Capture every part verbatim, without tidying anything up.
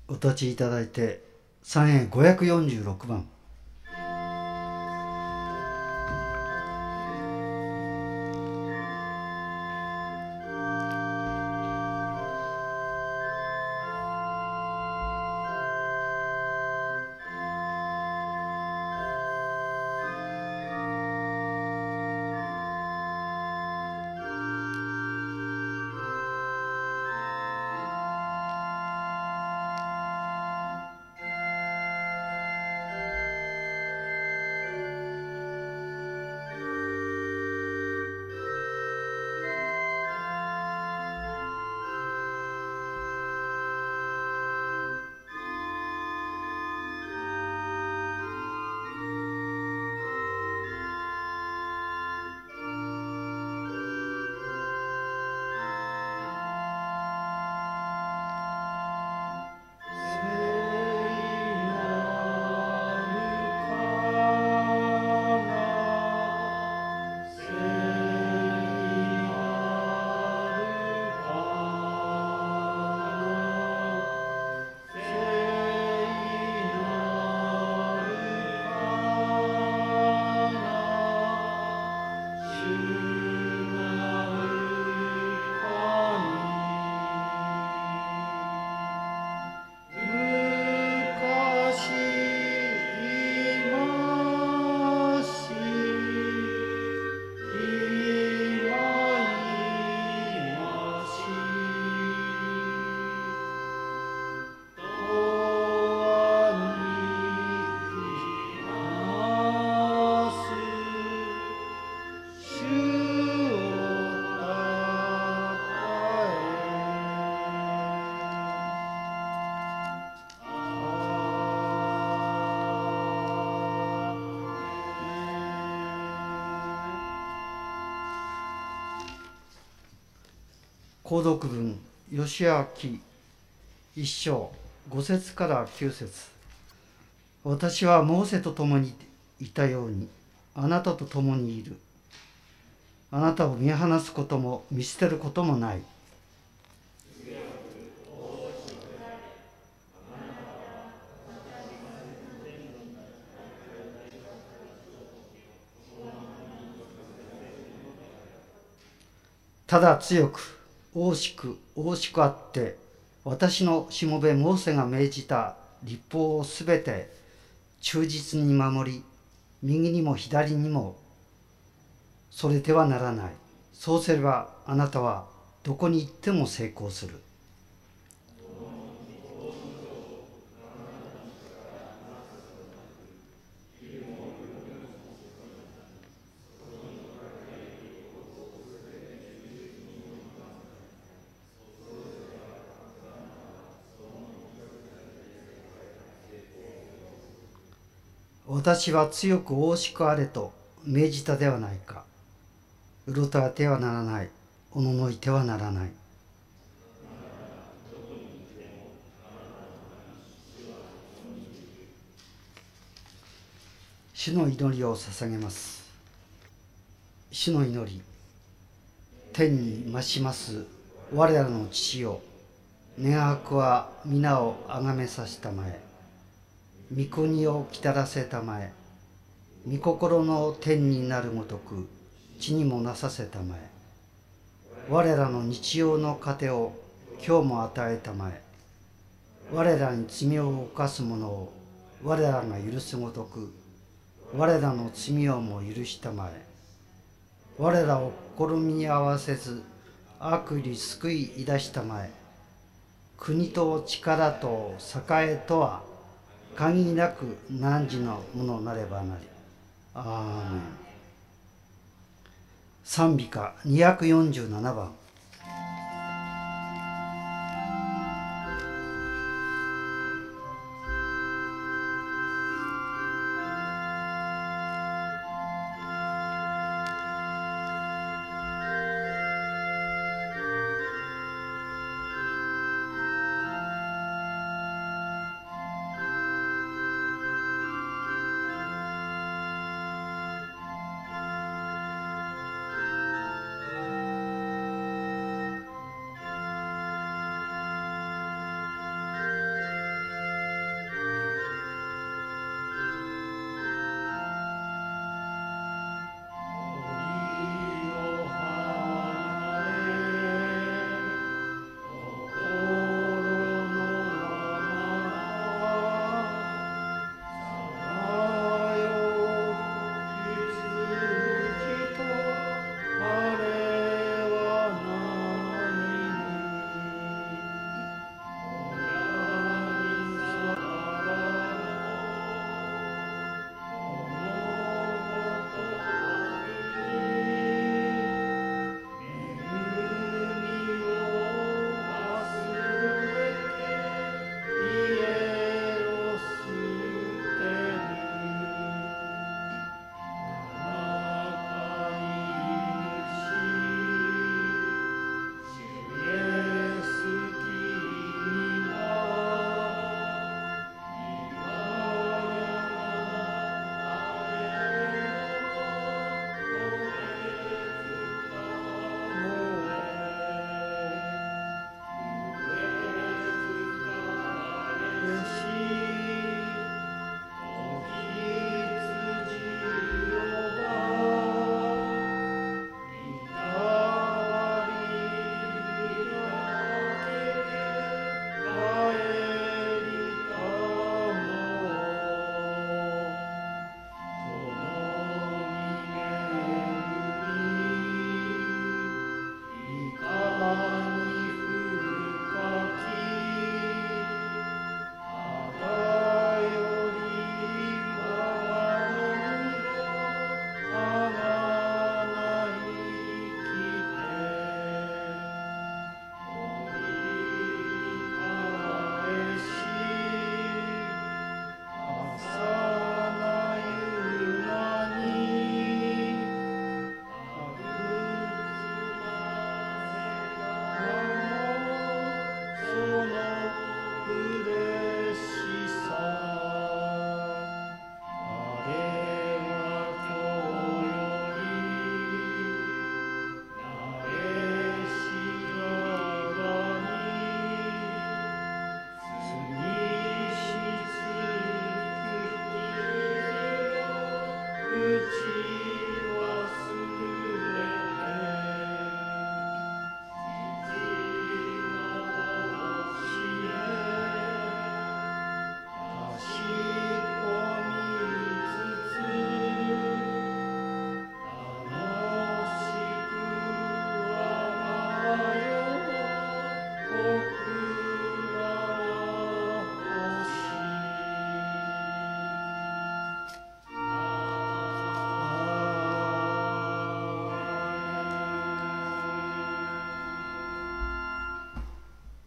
お立ちいただいて三円ごひゃくよんじゅうろくばん。購読文義明一章五節から九節。私はモーセと共にいたようにあなたと共にいる。あなたを見放すことも見捨てることもない。ただ強く大しく大しくあって、私のしもべモーセが命じた律法をすべて忠実に守り、右にも左にもそれてはならない。そうすればあなたはどこに行っても成功する。私は強く大しくあれと命じたではないか。うろたえてはならない。おののいてはならない。主の祈りを捧げます。主の祈り。天に増します我らの父よ、願わくは皆をあがめさせたまえ。御国をきたらせたまえ。御心の天になるごとく地にもなさせたまえ。我らの日曜の糧を今日も与えたまえ。我らに罪を犯す者を我らが許すごとく我らの罪をも許したまえ。我らを試みに合わせず悪に救い出したまえ。国と力と栄とは限りなく汝のものなればなり。アーメン。賛美歌にひゃくよんじゅうななばん。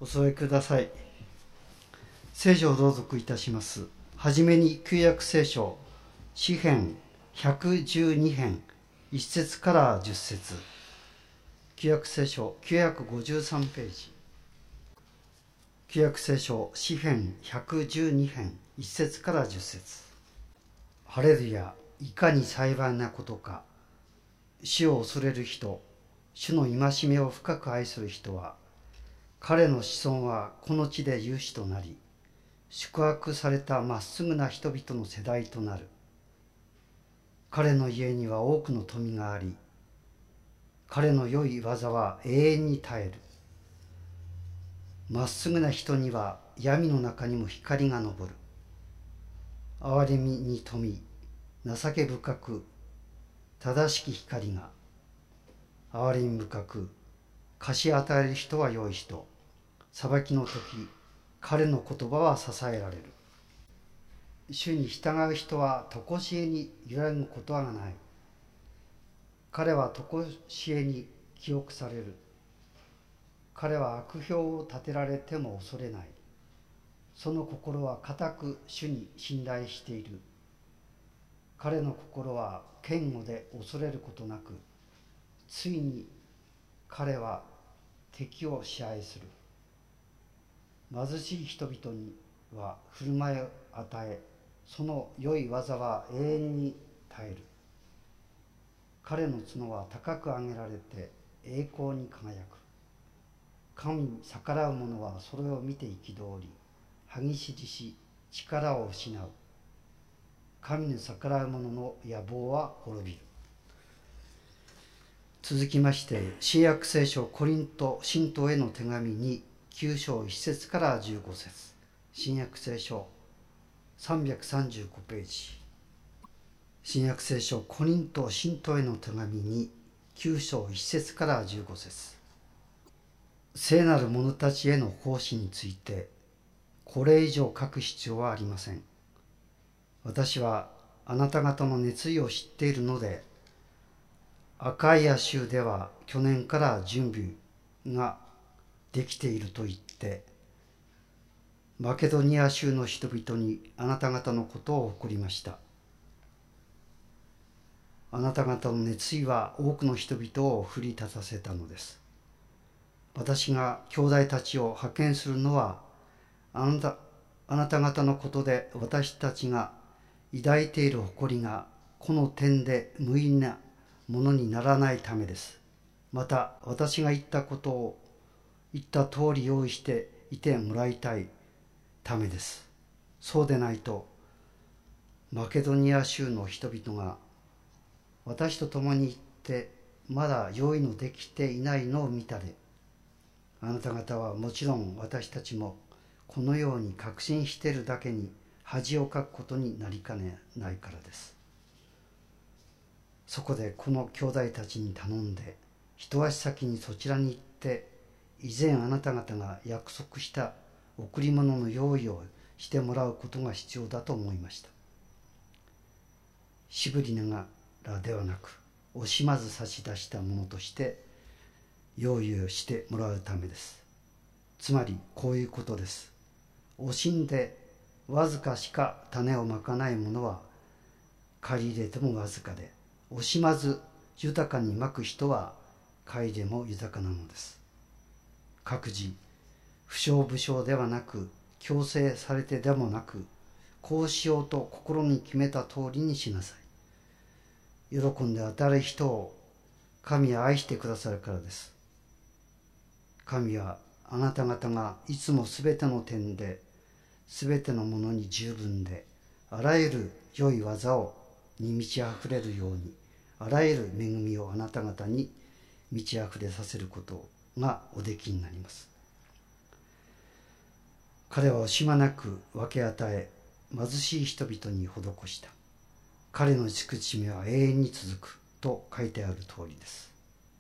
お添えください。聖書を朗読いたします。はじめに旧約聖書詩編ひゃくじゅうに編いち節からじゅっ節、旧約聖書きゅうひゃくごじゅうさんページ、旧約聖書詩編ひゃくじゅうに編いち節からじゅっ節。ハレルヤ、いかに幸いなことか。主を恐れる人、主の戒めを深く愛する人は、彼の子孫はこの地で有志となり、宿泊されたまっすぐな人々の世代となる。彼の家には多くの富があり、彼の良い技は永遠に耐える。まっすぐな人には闇の中にも光が昇る。憐れみに富み、情け深く、正しき光が、憐れみ深く、貸し与える人は良い人。裁きの時、彼の言葉は支えられる。主に従う人は常しえに揺らぐことはない。彼は常しえに記憶される。彼は悪評を立てられても恐れない。その心は固く主に信頼している。彼の心は堅固で恐れることなく、ついに彼は敵を支配する。貧しい人々には振る舞いを与え、その良い技は永遠に耐える。彼の角は高く上げられて栄光に輝く。神に逆らう者はそれを見て憤り、歯ぎしりし力を失う。神に逆らう者の野望は滅びる。続きまして、新約聖書コリント信徒への手紙にきゅう章いち節からじゅうご節、新約聖書さんびゃくさんじゅうごページ、新約聖書コリント信徒への手紙にきゅう章いち節からじゅうご節。聖なる者たちへの奉仕についてこれ以上書く必要はありません。私はあなた方の熱意を知っているので、アカイア州では去年から準備ができていると言って、マケドニア州の人々にあなた方のことを誇りました。あなた方の熱意は多くの人々を奮い立たせたのです。私が兄弟たちを派遣するのは、あなた、あなた方のことで私たちが抱いている誇りがこの点で無意味なものにならないためです。また私が言ったことを言った通り用意していてもらいたいためです。そうでないとマケドニア州の人々が私と共に行ってまだ用意のできていないのを見たで、あなた方はもちろん私たちもこのように確信しているだけに恥をかくことになりかねないからです。そこでこの兄弟たちに頼んで、一足先にそちらに行って以前あなた方が約束した贈り物の用意をしてもらうことが必要だと思いました。しぶりながらではなく、惜しまず差し出したものとして用意をしてもらうためです。つまりこういうことです。惜しんでわずかしか種をまかないものは借り入れてもわずかで、惜しまず豊かにまく人は買いでも豊かなのです。各自不祥不祥ではなく、強制されてでもなく、こうしようと心に決めた通りにしなさい。喜んで与える人を神は愛してくださるからです。神はあなた方がいつもすべての点ですべてのものに十分で、あらゆる良い技をに満ち溢れるように、あらゆる恵みをあなた方に満ち溢れさせることがおできになります。彼は惜しまなく分け与え、貧しい人々に施した。彼の慈しみは永遠に続くと書いてある通りです。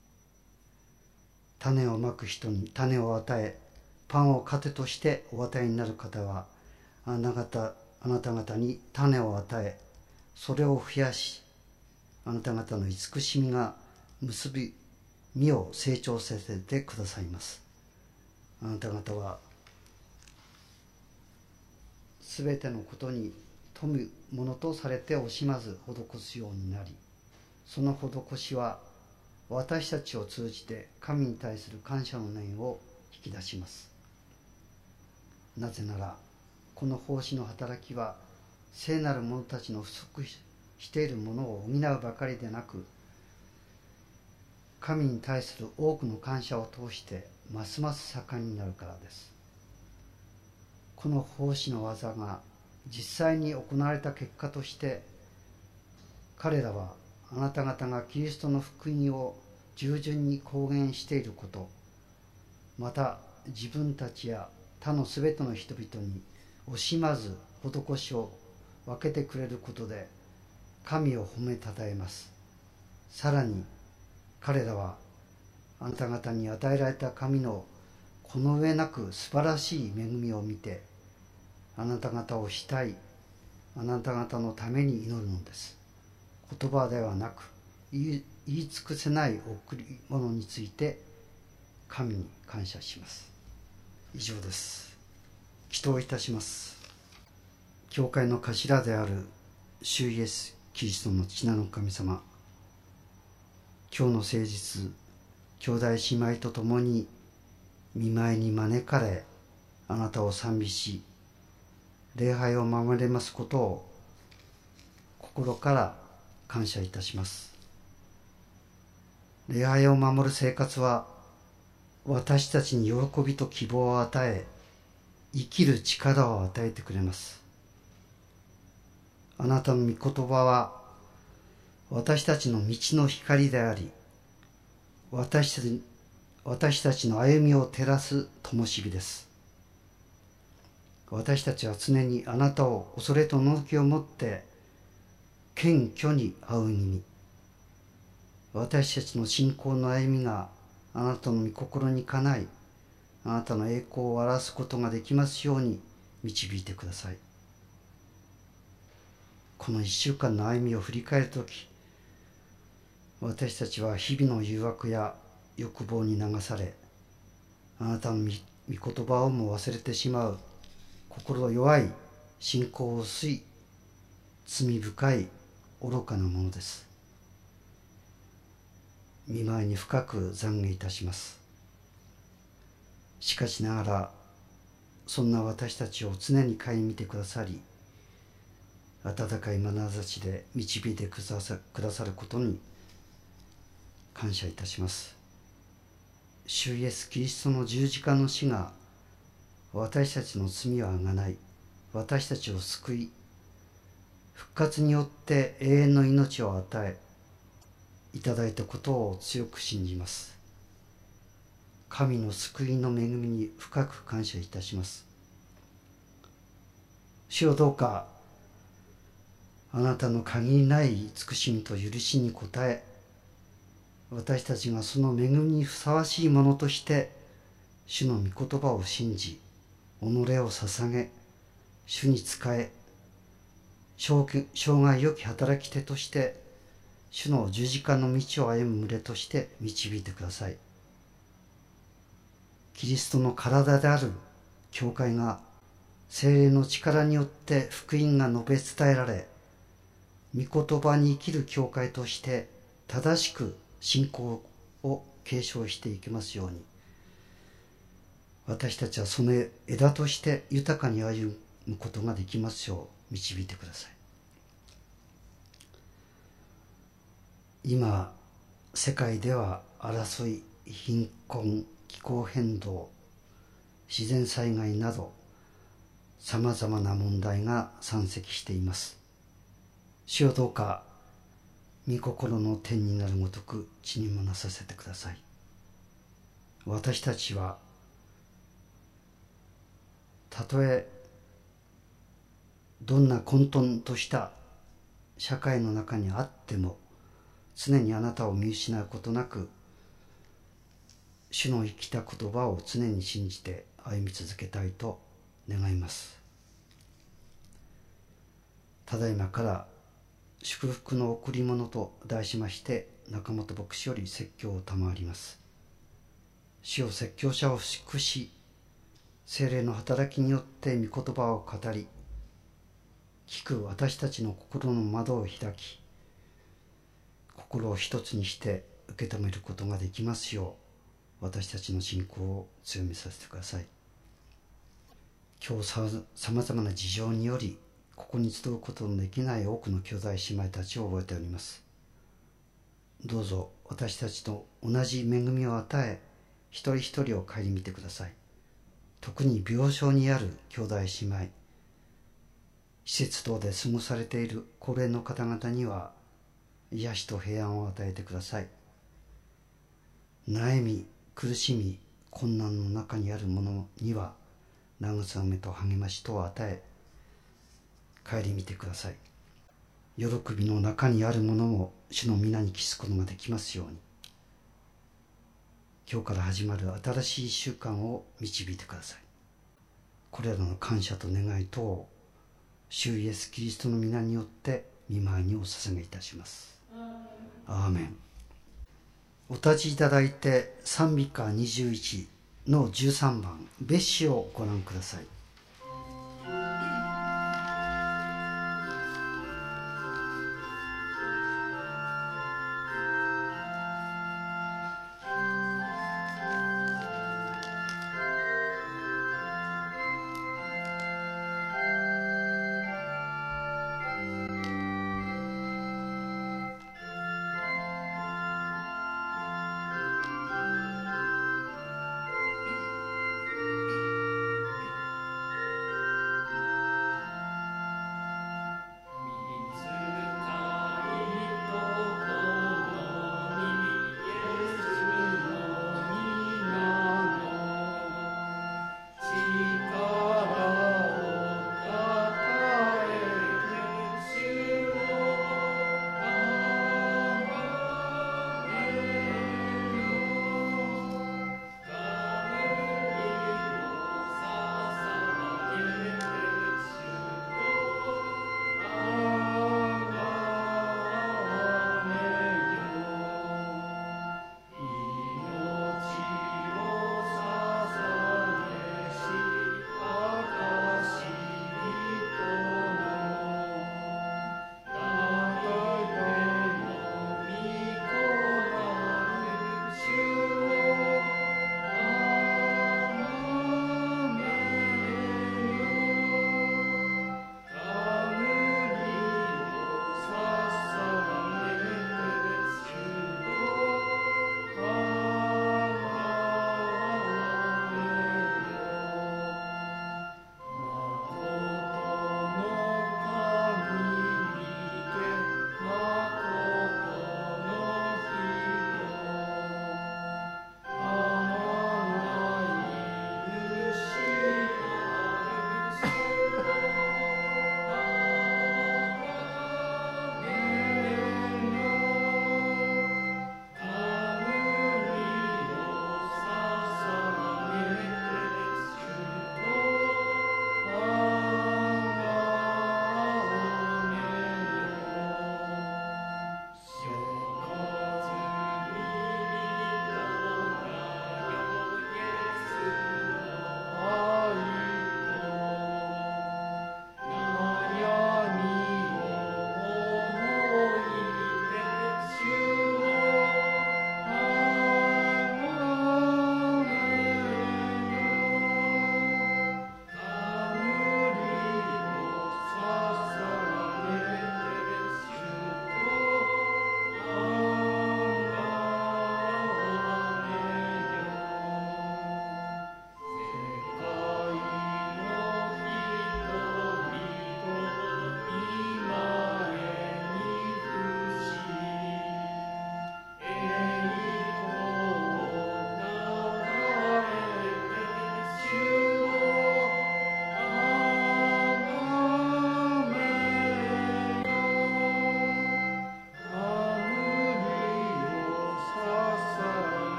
種をまく人に種を与え、パンを糧としてお与えになる方は、あなた方、あなた方に種を与え、それを増やし、あなた方の慈しみが結び実を成長させてくださいます。 あなた方はすべてのことに富むものとされて惜しまず施すようになり、その施しは私たちを通じて神に対する感謝の念を引き出します。なぜならこの奉仕の働きは聖なる者たちの不足しているものを補うばかりでなく、神に対する多くの感謝を通してますます盛んになるからです。この奉仕の技が実際に行われた結果として、彼らはあなた方がキリストの福音を従順に公言していること、また自分たちや他のすべての人々に惜しまず施しを分けてくれることで神を褒めたたえます。さらに彼らはあなた方に与えられた神のこの上なく素晴らしい恵みを見て、あなた方を慕い、あなた方のために祈るのです。言葉ではなく言い、言い尽くせない贈り物について神に感謝します。以上です。祈祷いたします。教会の頭である主イエスキリストの父なる神様、今日の誠実、兄弟姉妹と共に御前に招かれ、あなたを賛美し、礼拝を守れますことを心から感謝いたします。礼拝を守る生活は私たちに喜びと希望を与え、生きる力を与えてくれます。あなたの御言葉は私たちの道の光であり、私たち、私たちの歩みを照らす灯火です。私たちは常にあなたを恐れとのきを持って謙虚に仰ぎに、私たちの信仰の歩みがあなたの御心にかない、あなたの栄光を表すことができますように導いてください。この一週間の歩みを振り返るとき、私たちは日々の誘惑や欲望に流され、あなたの御言葉をも忘れてしまう心弱い、信仰薄い、罪深い愚かなものです。御前に深く懺悔いたします。しかしながら、そんな私たちを常に顧みてくださり、温かい眼差しで導いてくださくださることに感謝いたします。主イエスキリストの十字架の死が私たちの罪をあがない、私たちを救い、復活によって永遠の命を与えいただいたことを強く信じます。神の救いの恵みに深く感謝いたします。主よ、どうかあなたの限りない慈しみと許しに応え、私たちがその恵みにふさわしいものとして主の御言葉を信じ、己を捧げ、主に仕え、生涯良き働き手として主の十字架の道を歩む群れとして導いてください。キリストの体である教会が聖霊の力によって福音が述べ伝えられ、御言葉に生きる教会として正しく信仰を継承していきますように、私たちはその枝として豊かに歩むことができますよう導いてください。今世界では争い、貧困、気候変動、自然災害などさまざまな問題が山積しています。主よ、どうか御心の天になるごとく地にもなさせてください。私たちはたとえどんな混沌とした社会の中にあっても、常にあなたを見失うことなく、主の生きた言葉を常に信じて歩み続けたいと願います。ただいまから祝福の贈り物と題しまして、中本牧師より説教を賜ります。主よ、説教者を祝し、 聖霊の働きによって御言葉を語り、聞く私たちの心の窓を開き、心を一つにして受け止めることができますよう、私たちの信仰を強めさせてください。今日さまざまな事情によりここに集うことのできない多くの兄弟姉妹たちを覚えております。どうぞ私たちと同じ恵みを与え、一人一人を顧みてください。特に病床にある兄弟姉妹、施設等で過ごされている高齢の方々には癒しと平安を与えてください。悩み、苦しみ、困難の中にある者には慰めと励ましとを与え、顧みてください。喜びの中にある者も主の皆に帰すことができますように、今日から始まる新しいいっしゅうかんを導いてください。これらの感謝と願いとを主イエスキリストの皆によって御前にお捧げいたします。アーメン。お立ちいただいて賛美歌にじゅういちのじゅうさんばん、別紙をご覧ください。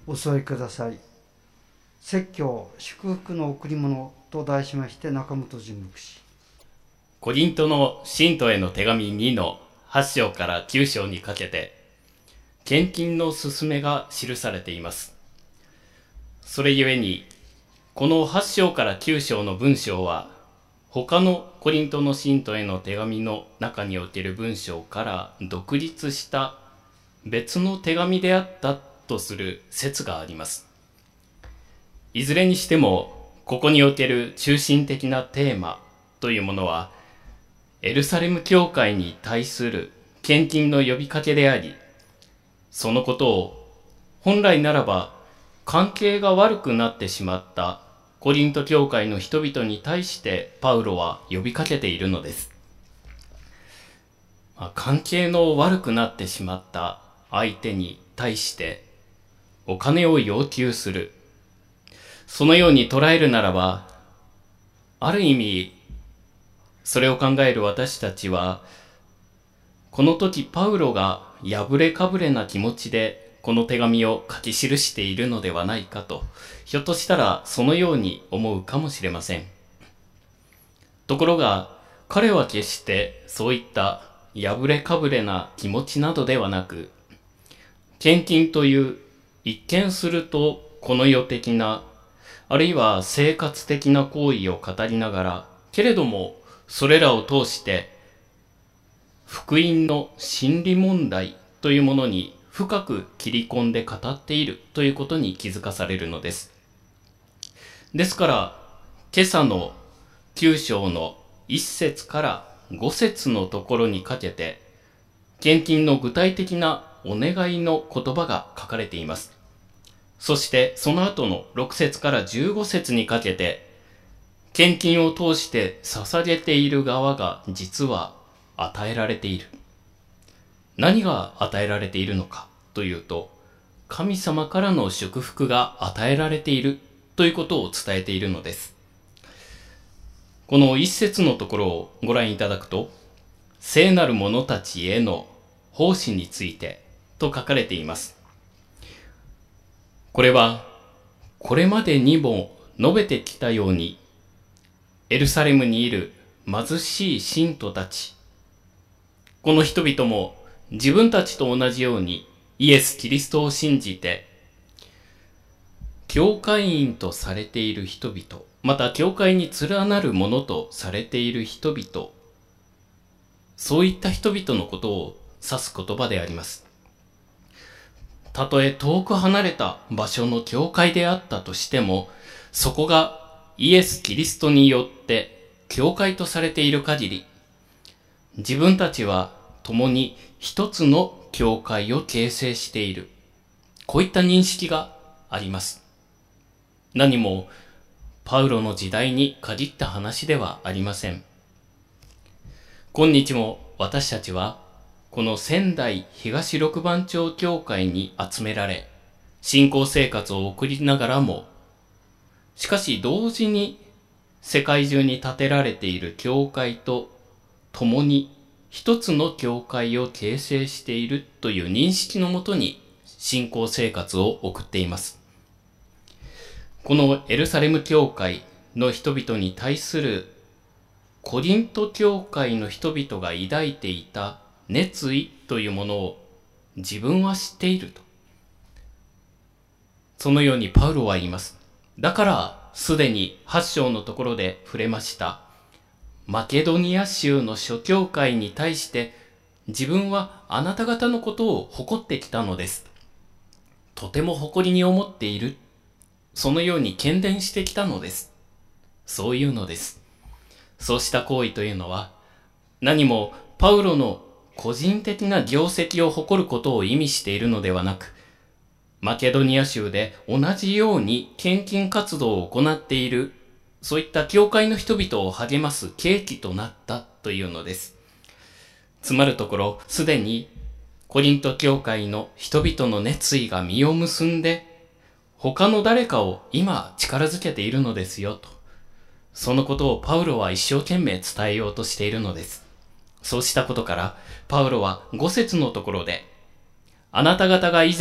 お添えください。説教祝福の贈り物と題しまして、中本純牧師。 コリントの信徒への手紙にのはち章からきゅう章にかけて、献金の勧めが記されています。それゆえに、このはち章からきゅう章の文章は、他のコリントの信徒への手紙の中における文章から独立した別の手紙であったとする説があります。いずれにしても、ここにおける中心的なテーマというものは、エルサレム教会に対する献金の呼びかけであり、そのことを本来ならば関係が悪くなってしまったコリント教会の人々に対してパウロは呼びかけているのです。関係の悪くなってしまった相手に対してお金を要求する。そのように捉えるならば、ある意味それを考える私たちは、この時パウロが破れかぶれな気持ちでこの手紙を書き記しているのではないかと、ひょっとしたらそのように思うかもしれません。ところが彼は決してそういった破れかぶれな気持ちなどではなく、献金という一見するとこの世的な、あるいは生活的な行為を語りながら、けれどもそれらを通して福音の真理問題というものに深く切り込んで語っているということに気づかされるのです。ですから今朝のきゅう章のいち節からご節のところにかけて、献金の具体的なお願いの言葉が書かれています。そしてその後のろく節からじゅうご節にかけて、献金を通して捧げている側が実は与えられている。何が与えられているのかというと、神様からの祝福が与えられているということを伝えているのです。この一節のところをご覧いただくと、聖なる者たちへの奉仕についてと書かれています。これはこれまでにも述べてきたように、エルサレムにいる貧しい信徒たち、この人々も自分たちと同じようにイエス・キリストを信じて、教会員とされている人々、また教会に連なるものとされている人々、そういった人々のことを指す言葉であります。たとえ遠く離れた場所の教会であったとしても、そこがイエス・キリストによって教会とされている限り、自分たちは共に一つの教会を形成している。こういった認識があります。何もパウロの時代に限った話ではありません。今日も私たちはこの仙台東六番町教会に集められ、信仰生活を送りながらも、しかし同時に世界中に建てられている教会と共に一つの教会を形成しているという認識のもとに信仰生活を送っています。このエルサレム教会の人々に対するコリント教会の人々が抱いていた熱意というものを自分は知っていると。そのようにパウロは言います。だからすでにはち章のところで触れましたマケドニア州の諸教会に対して、自分はあなた方のことを誇ってきたのです。とても誇りに思っている。そのように喧伝してきたのです。そういうのです。そうした行為というのは、何もパウロの個人的な業績を誇ることを意味しているのではなく、マケドニア州で同じように献金活動を行っている、そういった教会の人々を励ます契機となったというのです。つまるところ、すでにコリント教会の人々の熱意が実を結んで、他の誰かを今力づけているのですよと。そのことをパウロは一生懸命伝えようとしているのです。そうしたことから、パウロはご節のところで、あなた方が以前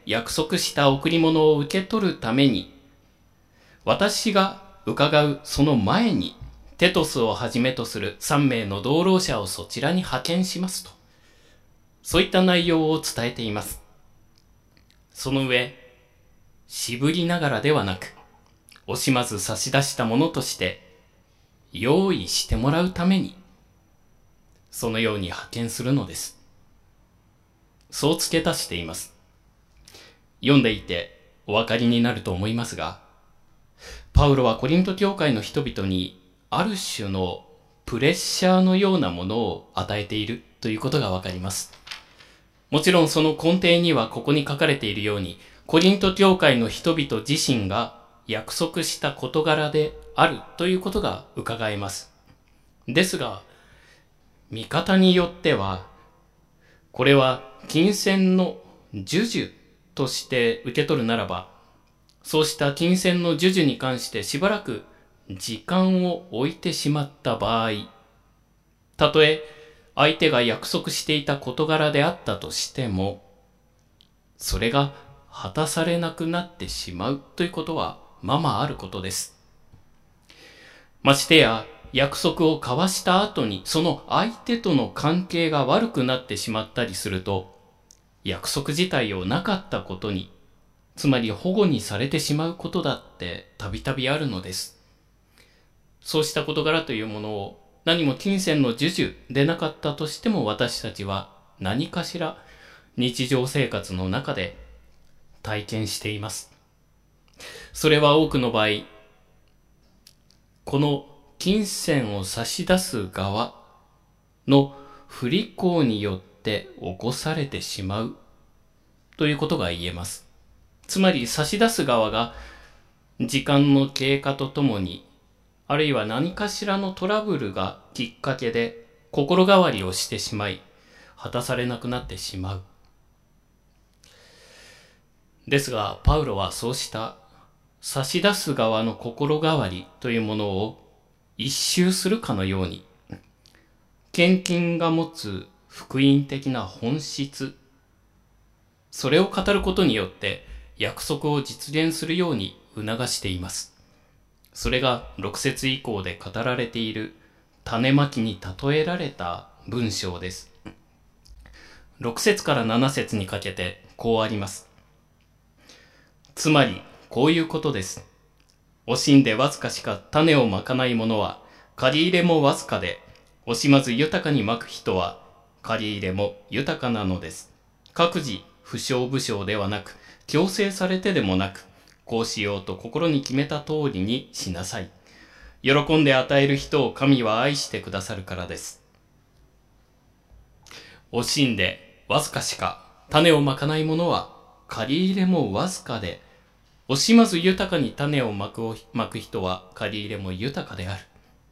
約束した贈り物を受け取るために、私が伺うその前に、テトスをはじめとするさんめいの同労者をそちらに派遣しますと。そういった内容を伝えています。その上、渋りながらではなく、惜しまず差し出したものとして、用意してもらうために、そのように派遣するのです。そう付け足しています。読んでいてお分かりになると思いますが、パウロはコリント教会の人々にある種のプレッシャーのようなものを与えているということがわかります。もちろんその根底にはここに書かれているように、コリント教会の人々自身が約束した事柄であるということが伺えます。ですが、見方によっては、これは金銭の授受として受け取るならば、そうした金銭の授受に関してしばらく時間を置いてしまった場合、たとえ相手が約束していた事柄であったとしても、それが果たされなくなってしまうということはままあることです。ましてや約束を交わした後にその相手との関係が悪くなってしまったりすると、約束自体をなかったことに、つまり保護にされてしまうことだってたびたびあるのです。そうした事柄というものを何も金銭の授受でなかったとしても、私たちは何かしら日常生活の中で体験しています。それは多くの場合、この金銭を差し出す側の不履行によって起こされてしまうということが言えます。つまり差し出す側が時間の経過とともに、あるいは何かしらのトラブルがきっかけで心変わりをしてしまい、果たされなくなってしまう。ですが、パウロはそうした差し出す側の心変わりというものを一周するかのように、献金が持つ福音的な本質、それを語ることによって約束を実現するように促しています。それがろく節以降で語られている種まきに例えられた文章です。ろく節からなな節にかけてこうあります。つまりこういうことです。惜しんでわずかしか種をまかない者は借り入れもわずかで、惜しまず豊かにまく人は借り入れも豊かなのです。各自不祥不祥ではなく、強制されてでもなく、こうしようと心に決めた通りにしなさい。喜んで与える人を神は愛してくださるからです。惜しんでわずかしか種をまかない者は借り入れもわずかで、惜しまず豊かに種をまくまく人は借り入れも豊かである。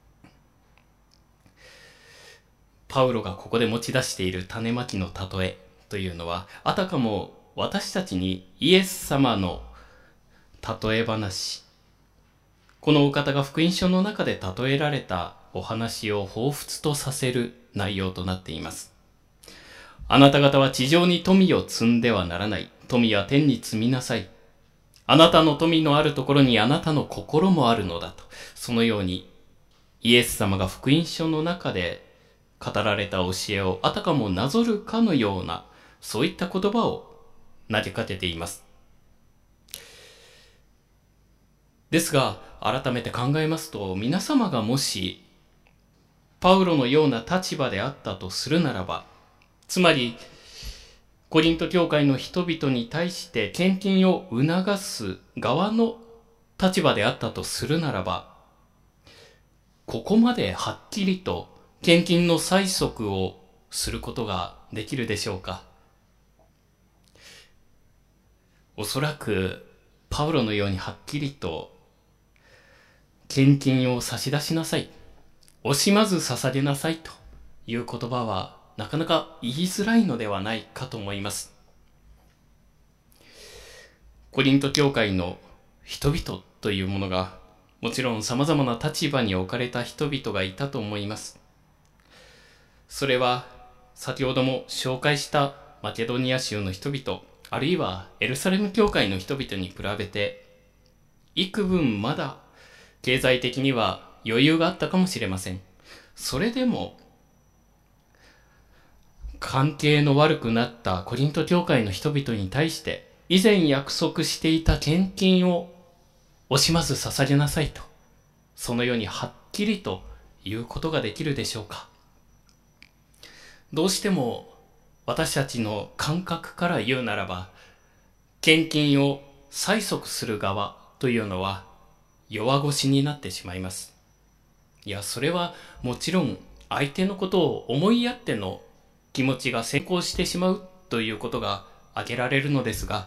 パウロがここで持ち出している種まきの例えというのは、あたかも私たちにイエス様の例え話、このお方が福音書の中で例えられたお話を彷彿とさせる内容となっています。あなた方は地上に富を積んではならない。富は天に積みなさい。あなたの富のあるところにあなたの心もあるのだと。そのようにイエス様が福音書の中で語られた教えをあたかもなぞるかのような、そういった言葉を投げかけています。ですが、改めて考えますと、皆様がもしパウロのような立場であったとするならば、つまりコリント教会の人々に対して献金を促す側の立場であったとするならば、ここまではっきりと献金の催促をすることができるでしょうか。おそらくパウロのようにはっきりと献金を差し出しなさい、惜しまず捧げなさいという言葉はなかなか言いづらいのではないかと思います。コリント教会の人々というものが、もちろん様々な立場に置かれた人々がいたと思います。それは先ほども紹介したマケドニア州の人々、 あるいはエルサレム教会の人々に比べて、幾分まだ経済的には余裕があったかもしれません。それでも、関係の悪くなったコリント教会の人々に対して、以前約束していた献金を惜しまず捧げなさいと、そのようにはっきりと言うことができるでしょうか。どうしても私たちの感覚から言うならば、献金を催促する側というのは弱腰になってしまいます。いや、それはもちろん相手のことを思いやっての気持ちが先行してしまうということが挙げられるのですが、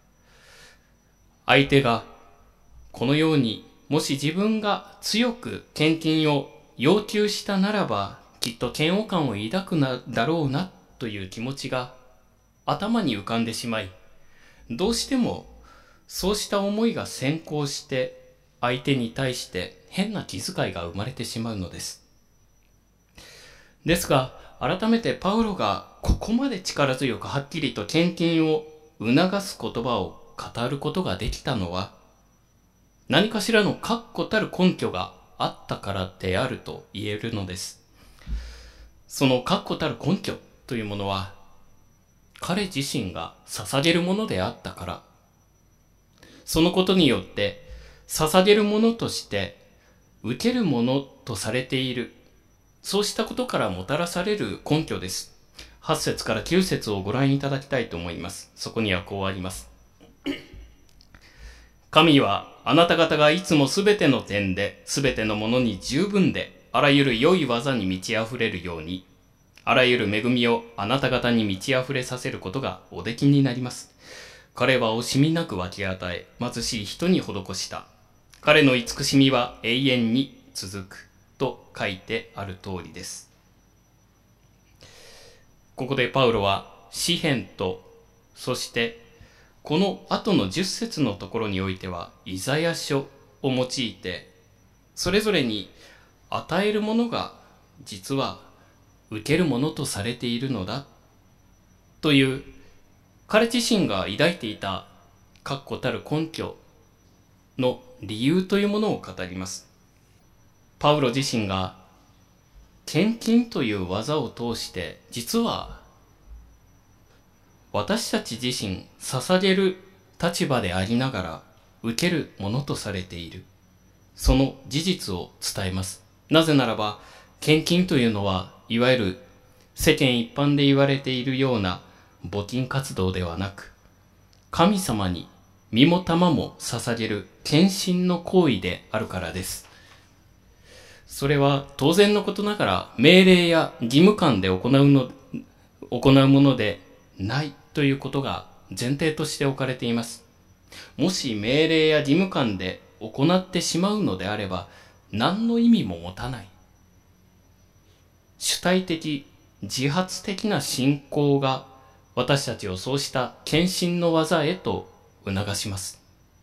相手がこのようにもし自分が強く献金を要求したならば、きっと嫌悪感を抱くなだろうなという気持ちが頭に浮かんでしまい、どうしてもそうした思いが先行して相手に対して変な気遣いが生まれてしまうのです。ですが、改めてパウロがここまで力強くはっきりと献金を促す言葉を語ることができたのは、何かしらの確固たる根拠があったからであると言えるのです。その確固たる根拠というものは、彼自身が捧げるものであったから、そのことによって捧げるものとして受けるものとされている、そうしたことからもたらされる根拠です。はち節からきゅう節をご覧いただきたいと思います。そこにはこうあります。神はあなた方がいつもすべての点で、すべてのものに十分で、あらゆる良い技に満ち溢れるように、あらゆる恵みをあなた方に満ち溢れさせることがおできになります。彼は惜しみなく分け与え、貧しい人に施した。彼の慈しみは永遠に続く。と書いてある通りです。ここでパウロは詩編と、そしてこの後のじゅっ節のところにおいてはイザヤ書を用いて、それぞれに与えるものが実は受けるものとされているのだという彼自身が抱いていた確固たる根拠の理由というものを語ります。パウロ自身が献金という技を通して実は私たち自身捧げる立場でありながら受けるものとされている、その事実を伝えます。なぜならば献金というのはいわゆる世間一般で言われているような募金活動ではなく、神様に身も玉も捧げる献身の行為であるからです。それは当然のことながら命令や義務感で行うの、行うものでないということが前提として置かれています。もし命令や義務感で行ってしまうのであれば何の意味も持たない。主体的、自発的な信仰が私たちをそうした献身の技へと促します。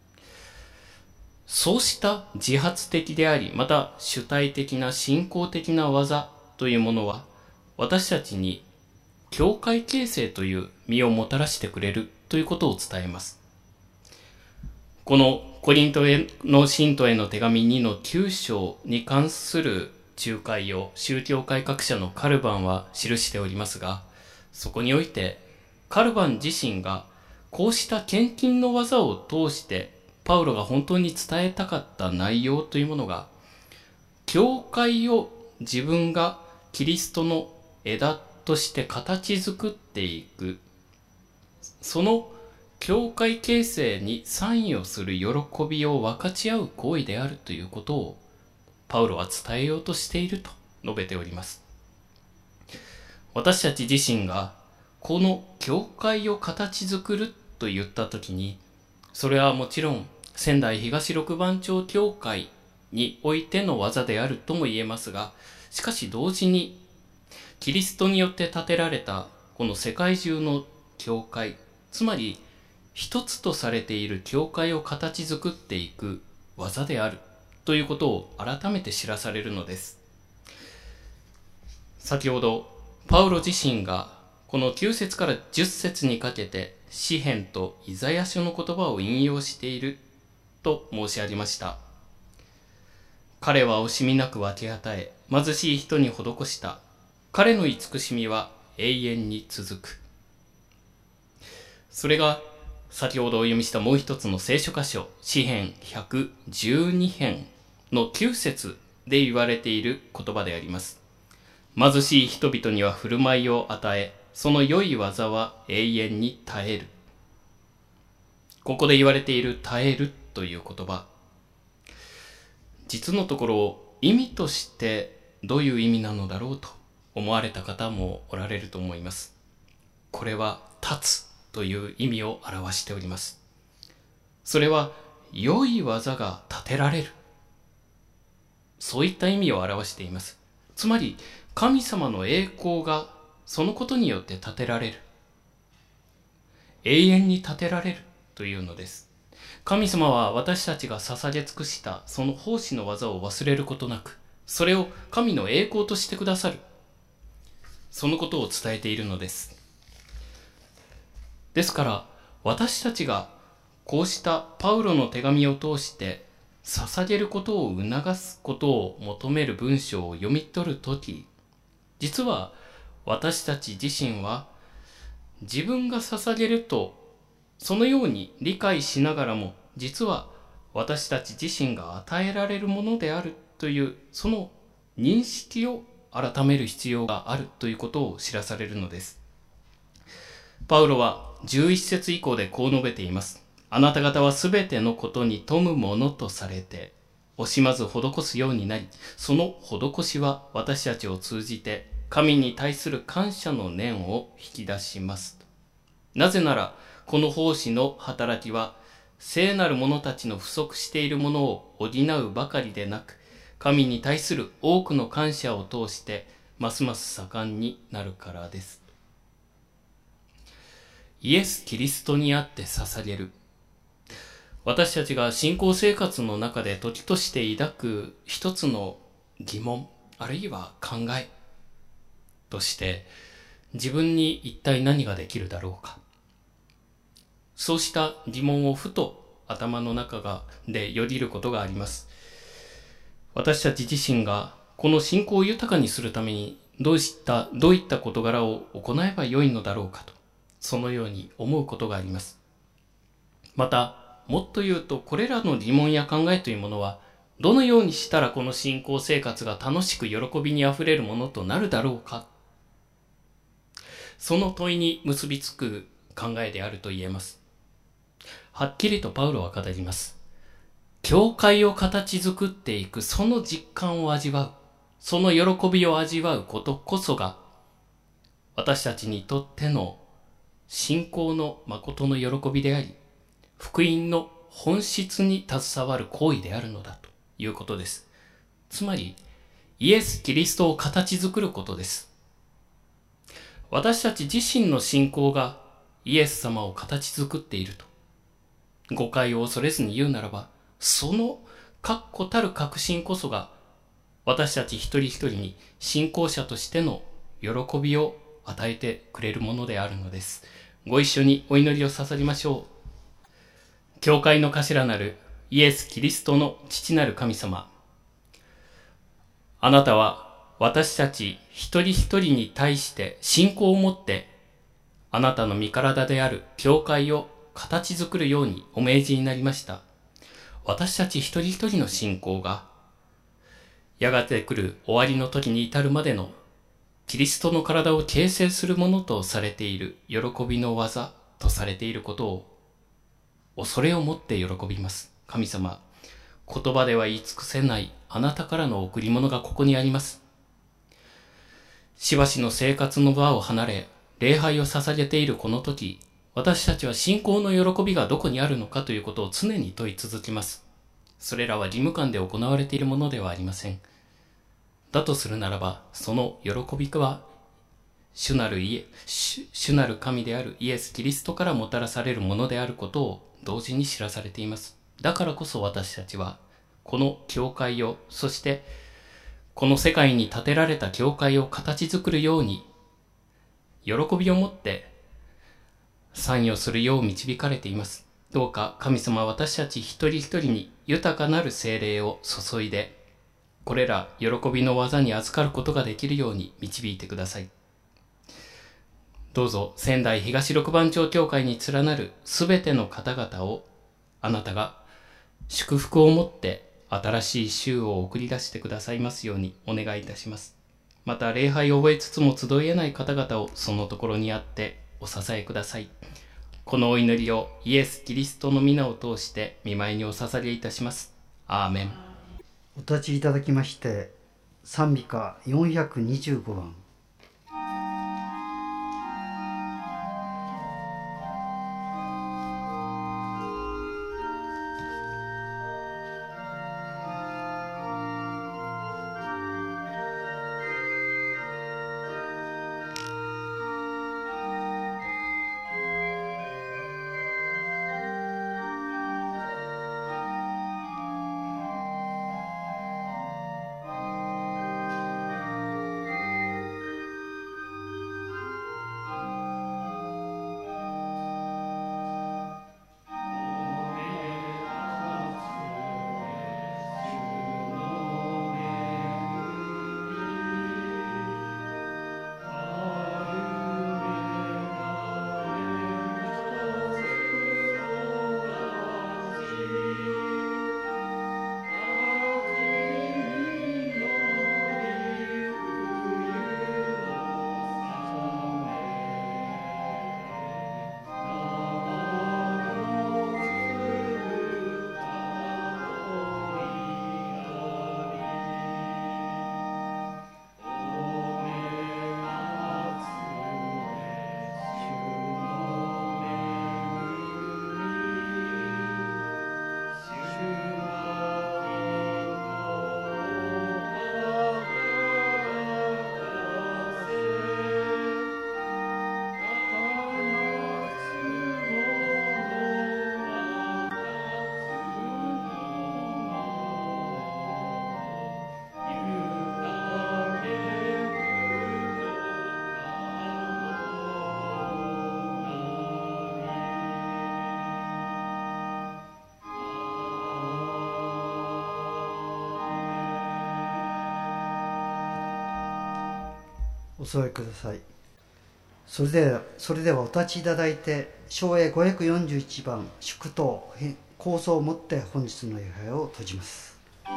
そうした自発的であり、また主体的な信仰的な技というものは、私たちに教会形成という身をもたらしてくれるということを伝えます。このコリントへの信徒への手紙にのきゅう章に関する仲介を宗教改革者のカルバンは記しておりますが、そこにおいてカルバン自身がこうした献金の技を通してパウロが本当に伝えたかった内容というものが、教会を自分がキリストの枝として形作っていく、その教会形成に参与する喜びを分かち合う行為であるということをパウロは伝えようとしていると述べております。私たち自身がこの教会を形作ると言ったときに、それはもちろん仙台東六番町教会においての技であるとも言えますが、しかし同時にキリストによって建てられたこの世界中の教会、つまり一つとされている教会を形作っていく技であるということを改めて知らされるのです。先ほどパウロ自身がこのきゅう節からじゅっ節にかけて詩編とイザヤ書の言葉を引用していると申し上げました。彼は惜しみなく分け与え、貧しい人に施した。彼の慈しみは永遠に続く。それが先ほどお読みしたもう一つの聖書箇所、詩編ひゃくじゅうに編のきゅう節で言われている言葉であります。貧しい人々には振る舞いを与え、その良い技は永遠に耐える。ここで言われている耐えるという言葉、実のところ意味としてどういう意味なのだろうと思われた方もおられると思います。これは立つという意味を表しております。それは良い技が立てられる、そういった意味を表しています。つまり神様の栄光がそのことによって立てられる、永遠に立てられるというのです。神様は私たちが捧げ尽くしたその奉仕の技を忘れることなく、それを神の栄光としてくださる、そのことを伝えているのです。ですから私たちがこうしたパウロの手紙を通して捧げることを促すことを求める文章を読み取るとき、実は私たち自身は自分が捧げるとそのように理解しながらも、実は私たち自身が与えられるものであるというその認識を改める必要があるということを知らされるのです。パウロはじゅういち節以降でこう述べています。あなた方はすべてのことに富むものとされて惜しまず施すようになり、その施しは私たちを通じて神に対する感謝の念を引き出します。なぜならこの奉仕の働きは聖なる者たちの不足しているものを補うばかりでなく、神に対する多くの感謝を通してますます盛んになるからです。イエス・キリストにあって捧げる。私たちが信仰生活の中で時として抱く一つの疑問、あるいは考えとして、自分に一体何ができるだろうか。そうした疑問をふと頭の中がでよぎることがあります。私たち自身がこの信仰を豊かにするためにどうしたどういった事柄を行えばよいのだろうかと、そのように思うことがあります。またもっと言うと、これらの疑問や考えというものはどのようにしたらこの信仰生活が楽しく喜びにあふれるものとなるだろうか、その問いに結びつく考えであると言えます。はっきりとパウロは語ります。教会を形作っていくその実感を味わう、その喜びを味わうことこそが私たちにとっての信仰の誠の喜びであり、福音の本質に携わる行為であるのだということです。つまりイエス・キリストを形作ることです。私たち自身の信仰がイエス様を形作っていると誤解を恐れずに言うならば、その確固たる確信こそが私たち一人一人に信仰者としての喜びを与えてくれるものであるのです。ご一緒にお祈りを捧げましょう。教会の頭なるイエス・キリストの父なる神様、あなたは私たち一人一人に対して信仰を持ってあなたの御体である教会を形作るようにお命じになりました。私たち一人一人の信仰がやがて来る終わりの時に至るまでのキリストの体を形成するものとされている喜びの技とされていることを恐れを持って喜びます。神様、言葉では言い尽くせないあなたからの贈り物がここにあります。しばしの生活の場を離れ礼拝を捧げているこの時、私たちは信仰の喜びがどこにあるのかということを常に問い続けます。それらは義務感で行われているものではありません。だとするならば、その喜びは主なるイ主、主なる神であるイエス・キリストからもたらされるものであることを同時に知らされています。だからこそ私たちはこの教会を、そしてこの世界に建てられた教会を形作るように喜びを持って参与するよう導かれています。どうか神様、私たち一人一人に豊かなる聖霊を注いで、これら喜びの技に預かることができるように導いてください。どうぞ仙台東六番町教会に連なるすべての方々をあなたが祝福を持って新しい週を送り出してくださいますようにお願いいたします。また礼拝を覚えつつも集えない方々をそのところにあってお支えください。このお祈りをイエス・キリストの皆を通して御前にお捧げいたします。アーメン。 お立ちいただきまして賛美歌よんひゃくにじゅうごばん。お座りください。それでは、それではお立ちいただいて、唱詠ごひゃくよんじゅういちばん、祝祷、構想をもって本日の礼拝を閉じます。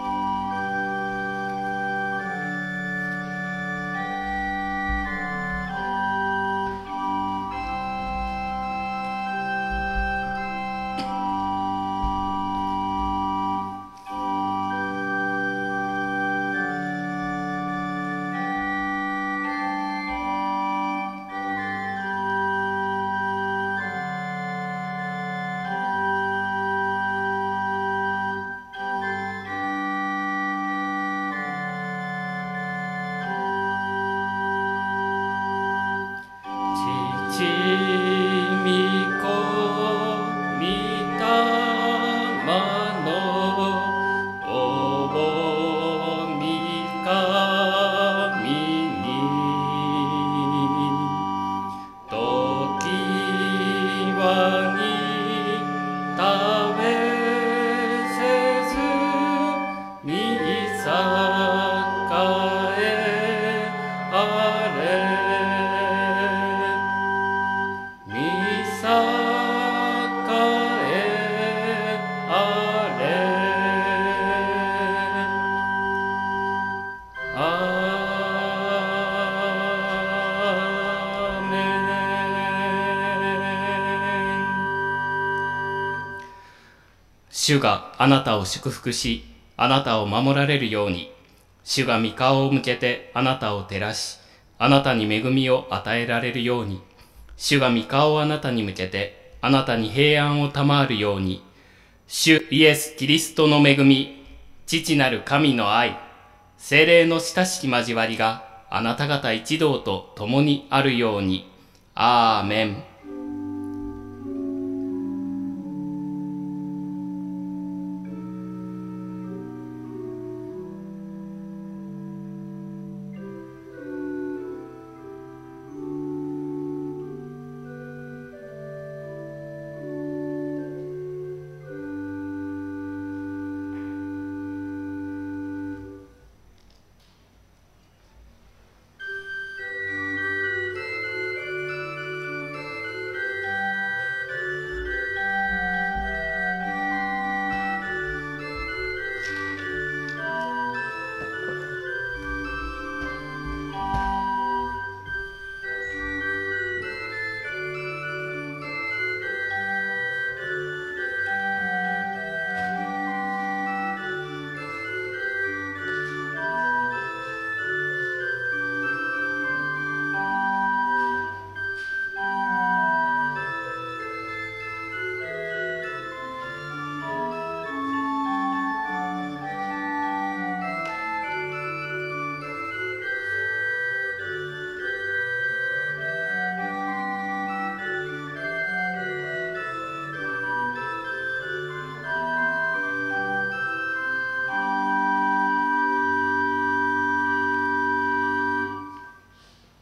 主があなたを祝福し、あなたを守られるように、主が御顔を向けてあなたを照らし、あなたに恵みを与えられるように、主が御顔をあなたに向けてあなたに平安を賜るように、主イエス・キリストの恵み、父なる神の愛、聖霊の親しき交わりがあなた方一同と共にあるように。アーメン。